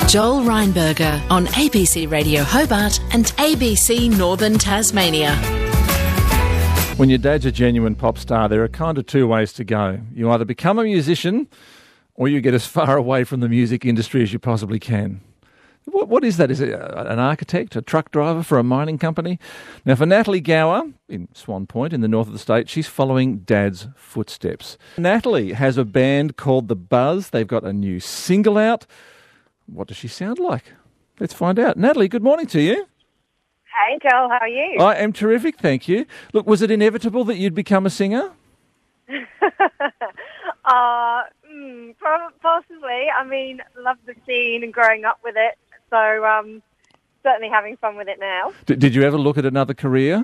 Joel Reinberger on ABC Radio Hobart and ABC Northern Tasmania. When your dad's a genuine pop star, there are kind of two ways to go. You either become a musician or you get as far away from the music industry as you possibly can. What is that? Is it an architect, a truck driver for a mining company? Now, for Natalie Gower in Swan Point in the north of the state, she's following Dad's footsteps. Natalie has a band called The Buzz. They've got a new single out. What does she sound like? Let's find out. Natalie, good morning to you. Hey, Joel, how are you? I am terrific, thank you. Look, was it inevitable that you'd become a singer? Possibly. I mean, love the scene and growing up with it. So, certainly having fun with it now. Did you ever look at another career?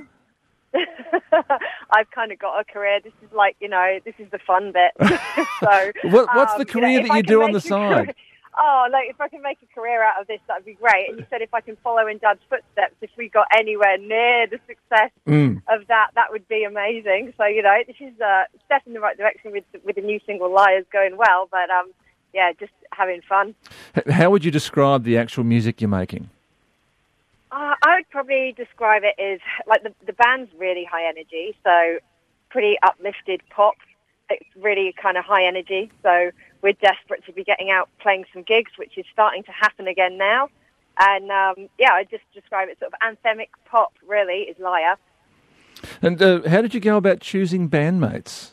I've kind of got a career. This is like, this is the fun bit. So, what's the career that you do on the side? If I can make a career out of this, that'd be great. And you said if I can follow in Dad's footsteps, if we got anywhere near the success of that would be amazing. So, this is a step in the right direction with the new single Liars going well. But, just having fun. How would you describe the actual music you're making? I would probably describe it as, like, the band's really high energy, so pretty uplifted pop. It's really kind of high energy, so we're desperate to be getting out playing some gigs, which is starting to happen again now. And, I just describe it sort of anthemic pop, really, is Liar. And how did you go about choosing bandmates?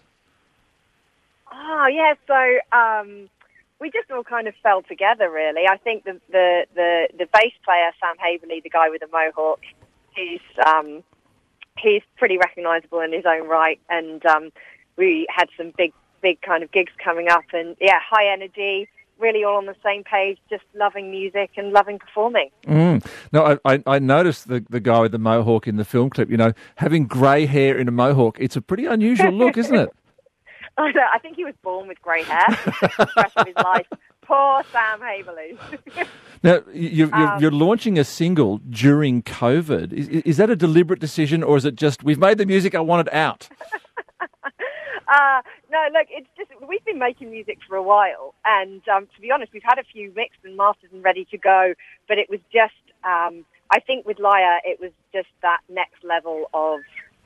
We just all kind of fell together, really. I think the bass player, Sam Haverly, the guy with the mohawk, he's pretty recognisable in his own right, and we had some big kind of gigs coming up, and high energy, really all on the same page, just loving music and loving performing. No, I noticed the guy with the mohawk in the film clip, having grey hair in a mohawk. It's a pretty unusual look, isn't it? I know, I think he was born with grey hair for the rest of his life. Poor Sam Haverly. Now, you're launching a single during COVID. Is that a deliberate decision, or is it just, we've made the music, I want it out? No, look, it's just, we've been making music for a while, and to be honest, we've had a few mixed and mastered and ready to go, but it was just, I think with Liar, it was just that next level of,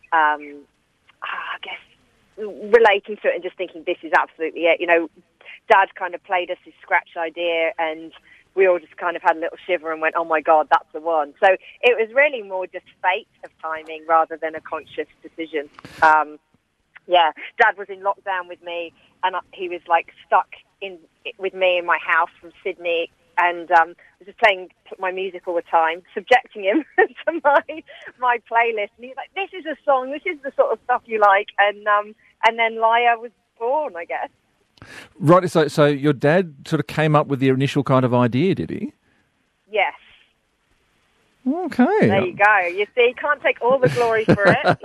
relating to it and just thinking this is absolutely it. Dad kind of played us his scratch idea, and we all just kind of had a little shiver and went, oh my God, that's the one. So it was really more just fate of timing rather than a conscious decision. Dad was in lockdown with me, and he was like stuck with me in my house from Sydney, and I was just playing my music all the time, subjecting him to my playlist. And he's like, this is a song, this is the sort of stuff you like. And then Liar was born, I guess. Right, so your dad sort of came up with the initial kind of idea, did he? Yes. Okay. There you go. You see, you can't take all the glory for it,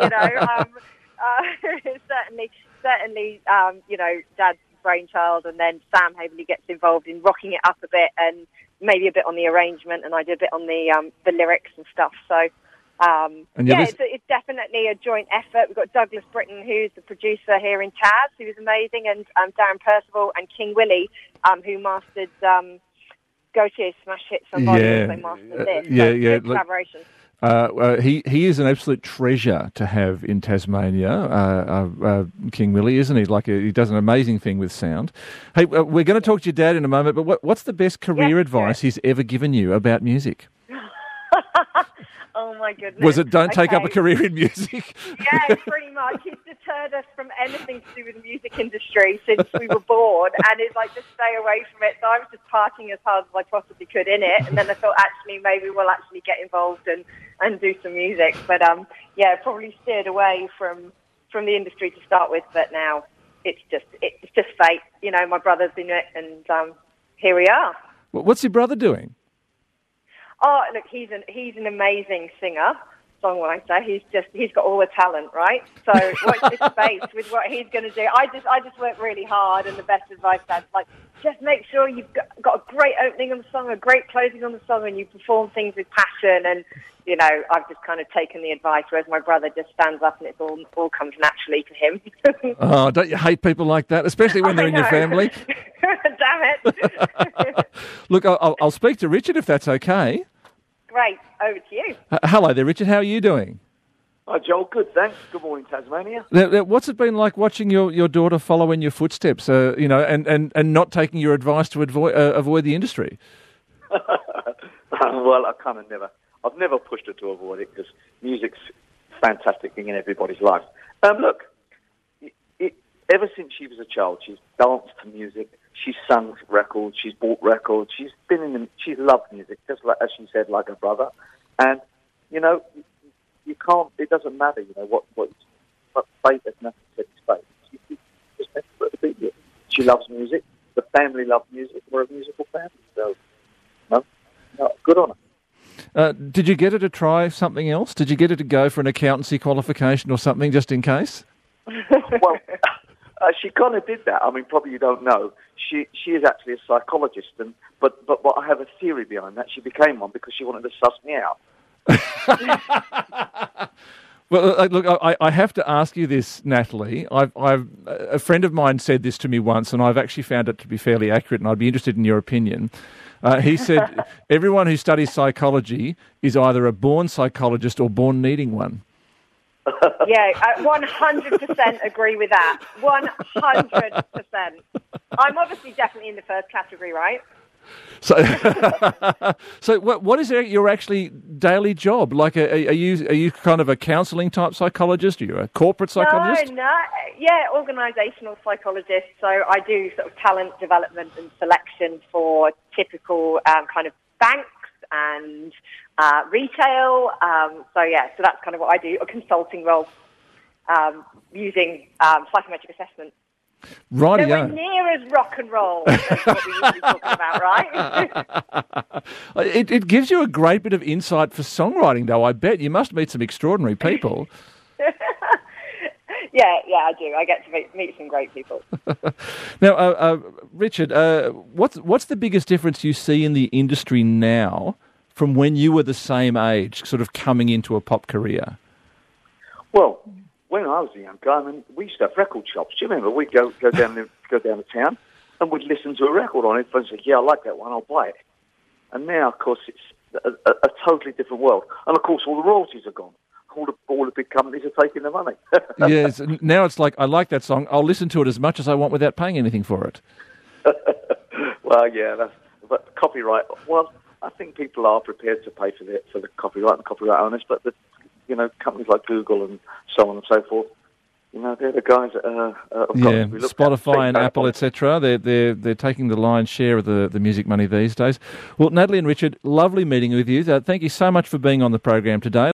certainly, Dad's brainchild, and then Sam Haverly gets involved in rocking it up a bit, and maybe a bit on the arrangement, and I did a bit on the lyrics and stuff. So, it's definitely a joint effort. We've got Douglas Britton, who's the producer here in Taz, who is amazing, and Darren Percival and King Willie, who mastered Gautier's smash hit Somebody, also mastered this. Collaboration. He is an absolute treasure to have in Tasmania, King Willie, isn't he? He does an amazing thing with sound. Hey, we're going to talk to your dad in a moment, but what's the best career advice he's ever given you about music? Oh my goodness. Was it don't take up a career in music? Yeah, pretty much. He's deterred us from anything to do with the music industry since we were born, and it's like, just stay away from it. So I was just partying as hard as I possibly could in it, and then I thought, actually, maybe we'll actually get involved and do some music. But probably steered away from the industry to start with, but now it's just fate. My brother's in it, and here we are. What's your brother doing? Oh, look, he's an amazing singer, songwriter. He's got all the talent, right? So watch this space with what he's going to do. I just work really hard, and the best advice that's like, just make sure you've got a great opening on the song, a great closing on the song, and you perform things with passion. And I've just kind of taken the advice, whereas my brother just stands up and it all comes naturally to him. Oh, don't you hate people like that, especially when they're in your family? damn it. Look, I'll speak to Richard if that's okay. Great. Over to you. Hello there, Richard. How are you doing? Hi, Joel. Good, thanks. Good morning, Tasmania. Now, what's it been like watching your daughter follow in your footsteps, and not taking your advice to avoid the industry? Well, I've never pushed her to avoid it because music's a fantastic thing in everybody's life. Look, ever since she was a child, she's danced to music. She's sung records. She's bought records. She's she's loved music, just like, as she said, like her brother. And, you can't, it doesn't matter, what fate has nothing to do with fate. She just meant for her to be here. She loves music. The family love music. We're a musical family. So, good on her. Did you get her to try something else? Did you get her to go for an accountancy qualification or something, just in case? Well, she kind of did that. I mean, probably you don't know. She is actually a psychologist, but I have a theory behind that. She became one because she wanted to suss me out. Well, look, I have to ask you this, Natalie. A friend of mine said this to me once, and I've actually found it to be fairly accurate, and I'd be interested in your opinion. He said, everyone who studies psychology is either a born psychologist or born needing one. Yeah, I 100% agree with that. 100%. I'm obviously definitely in the first category, right? So, so what is your actually daily job? Like, are you kind of a counselling type psychologist? Are you a corporate psychologist? No, yeah, organisational psychologist. So I do sort of talent development and selection for typical kind of banks and retail. So that's kind of what I do, a consulting role using psychometric assessment. Right, Nowhere near as rock and roll as what we usually talking about, right? It gives you a great bit of insight for songwriting, though, I bet. You must meet some extraordinary people. Yeah, I do. I get to meet some great people. Now, Richard, what's the biggest difference you see in the industry now from when you were the same age, sort of coming into a pop career? Well, when I was a young guy, we used to have record shops. Do you remember? We'd go down to town and we'd listen to a record on it and say, yeah, I like that one, I'll buy it. And now, of course, it's a totally different world. And, of course, all the royalties are gone. All the big companies are taking the money. Yes, now it's like, I like that song, I'll listen to it as much as I want without paying anything for it. Well, yeah, but copyright, well, I think people are prepared to pay for the copyright and copyright owners, but companies like Google and so on and so forth, they're the guys that Spotify and Apple, etc. They're taking the lion's share of the music money these days. Well, Natalie and Richard, lovely meeting with you. Thank you so much for being on the program today.